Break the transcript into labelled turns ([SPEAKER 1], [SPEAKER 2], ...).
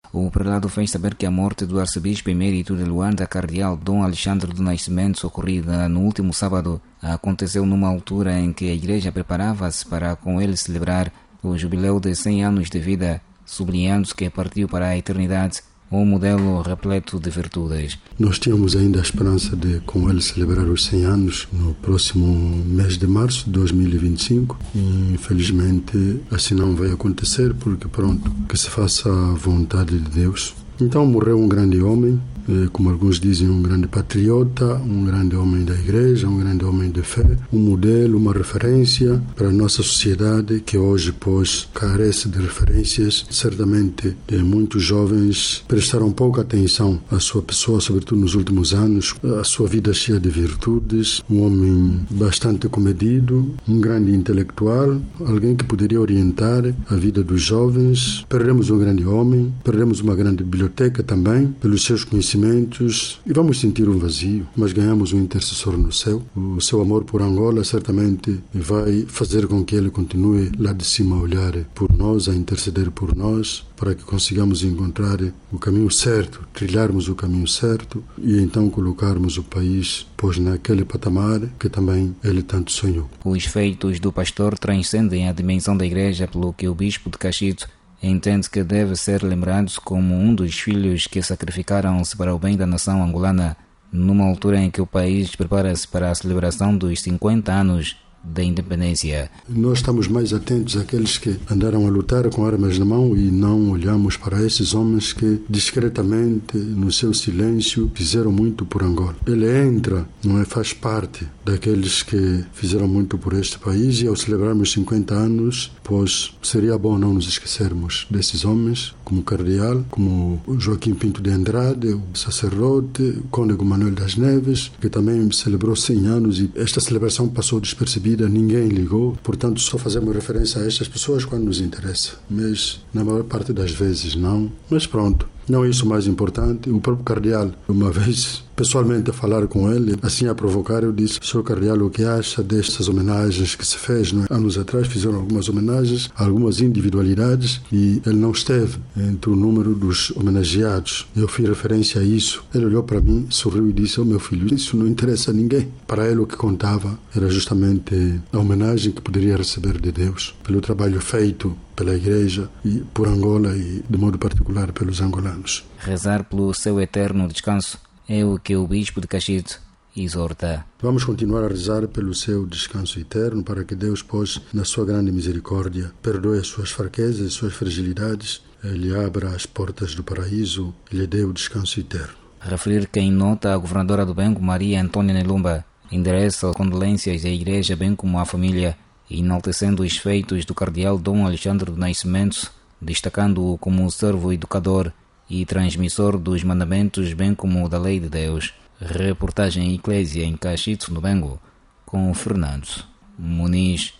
[SPEAKER 1] O prelado fez saber que a morte do arcebispo emérito de Luanda, cardeal Dom Alexandre do Nascimento, ocorrida no último sábado, aconteceu numa altura em que a igreja preparava-se para com ele celebrar o jubileu de 100 anos de vida, sublinhando que partiu para a eternidade um modelo repleto de virtudes.
[SPEAKER 2] Nós tínhamos ainda a esperança de com ele celebrar os 100 anos no próximo mês de março de 2025 e infelizmente assim não vai acontecer porque pronto, que se faça a vontade de Deus. Então morreu um grande homem, como alguns dizem, um grande patriota, um grande homem da igreja, um grande homem de fé, um modelo, uma referência para a nossa sociedade que hoje, pois, carece de referências. Certamente, muitos jovens prestaram pouca atenção à sua pessoa, sobretudo nos últimos anos, a sua vida cheia de virtudes, um homem bastante comedido, um grande intelectual, alguém que poderia orientar a vida dos jovens. Perdemos um grande homem, perdemos uma grande biblioteca também, pelos seus conhecimentos, e vamos sentir um vazio, mas ganhamos um intercessor no céu. O seu amor por Angola certamente vai fazer com que ele continue lá de cima a olhar por nós, a interceder por nós, para que consigamos encontrar o caminho certo, trilharmos o caminho certo e então colocarmos o país, pois, naquele patamar que também ele tanto sonhou.
[SPEAKER 1] Os feitos do pastor transcendem a dimensão da igreja, pelo que o bispo de Cachito entende que deve ser lembrado como um dos filhos que sacrificaram-se para o bem da nação angolana, numa altura em que o país prepara-se para a celebração dos 50 anos da independência.
[SPEAKER 2] Nós estamos mais atentos àqueles que andaram a lutar com armas na mão e não olhamos para esses homens que discretamente, no seu silêncio, fizeram muito por Angola. Ele entra, não é, faz parte daqueles que fizeram muito por este país e ao celebrarmos 50 anos, pois seria bom não nos esquecermos desses homens, como o cardeal, como o Joaquim Pinto de Andrade, o sacerdote, o cônego Manuel das Neves, que também celebrou 100 anos e esta celebração passou despercebida, ninguém ligou, portanto só fazemos referência a estas pessoas quando nos interessa, mas na maior parte das vezes não. Mas pronto, não é isso o mais importante. O próprio cardeal, uma vez, pessoalmente a falar com ele, assim a provocar, eu disse: Sr. Cardeal, o que acha destas homenagens que se fez? Não é? Anos atrás fizeram algumas homenagens, algumas individualidades e ele não esteve entre o número dos homenageados. Eu fiz referência a isso. Ele olhou para mim, sorriu e disse: meu filho, isso não interessa a ninguém. Para ele o que contava era justamente a homenagem que poderia receber de Deus pelo trabalho feito pela Igreja e por Angola e de modo particular pelos angolanos.
[SPEAKER 1] Rezar pelo seu eterno descanso é o que o bispo de Cachito exorta.
[SPEAKER 2] Vamos continuar a rezar pelo seu descanso eterno para que Deus, pois, na sua grande misericórdia, perdoe as suas fraquezas, as suas fragilidades, lhe abra as portas do paraíso e lhe dê o descanso eterno.
[SPEAKER 1] Referir que em nota a governadora do Bengo, Maria Antônia Nelumba, endereça condolências à Igreja bem como à família, enaltecendo os feitos do cardeal Dom Alexandre do Nascimento, destacando-o como um servo educador e transmissor dos mandamentos, bem como da lei de Deus. Reportagem Eclésia em Cachito, no Bengo, com Fernando Muniz.